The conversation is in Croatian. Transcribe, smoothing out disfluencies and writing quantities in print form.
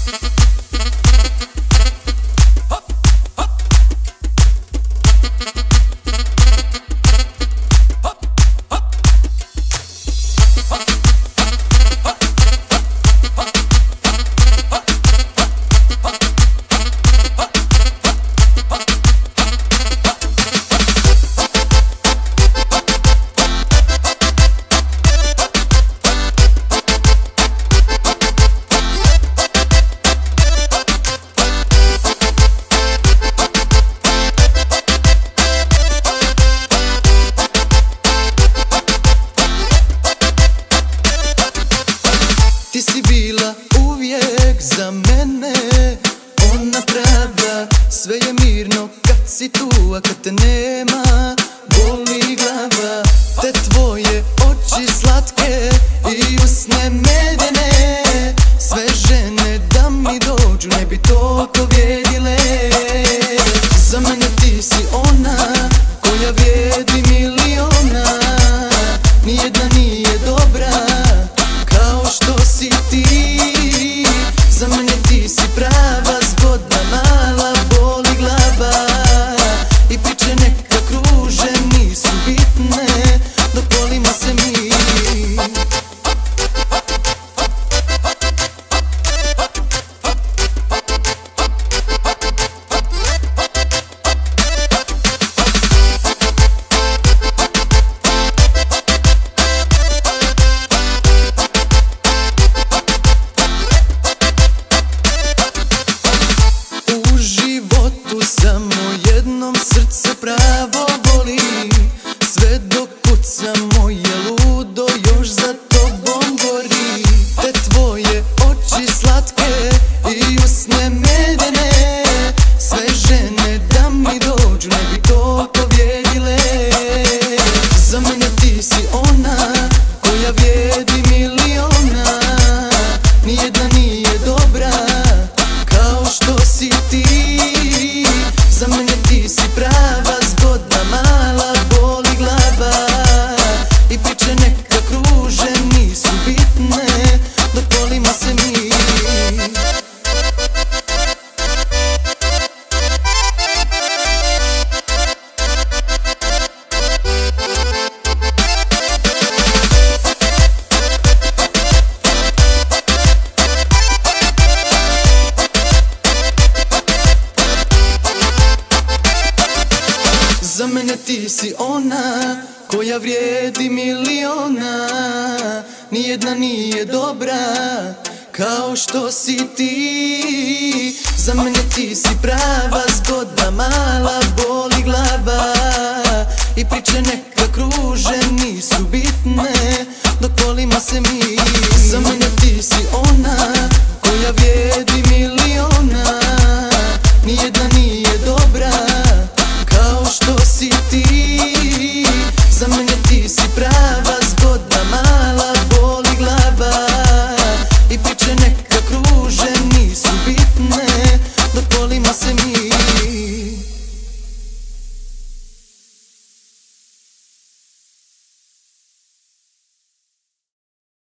Ti si bila uvijek za mene ona prava, sve je mirno kad si tu, a kad te nema boli glava. Te tvoje oči slatke i usne medene, sve žene da mi dođu ne bi toliko vrijedile. Za mene ti si ona koja vrijedi miliona, nijedna nije dobra kao što si ti. Za mene ti si prava, zgodna, mala, boli glava i priče neka kruže, nisu bitne dok volimo se mi. Samo jednom srce pravo voli, sve dok kuca moje ludo još za tobom gori. Te tvoje oči slatke i usne medene, sve žene da mi dođu ne bi toliko vrijedile. Za mene ti si ona koja vrijedi miliona, nijedna nije dobra kao što si ti. Za mene ti si prava, zgodna, mala, boli glava i priče neka kruže, nisu bitne dok volimo se mi. Za mene ti si ona koja vrijedi miliona, nijedna nije dobra kao što si ti. Za mene ti si prava, zgodna, mala, boli glava i priče neka kruže, nisu bitne dok volimo se mi. Za mene ti si ona koja vrijedi miliona.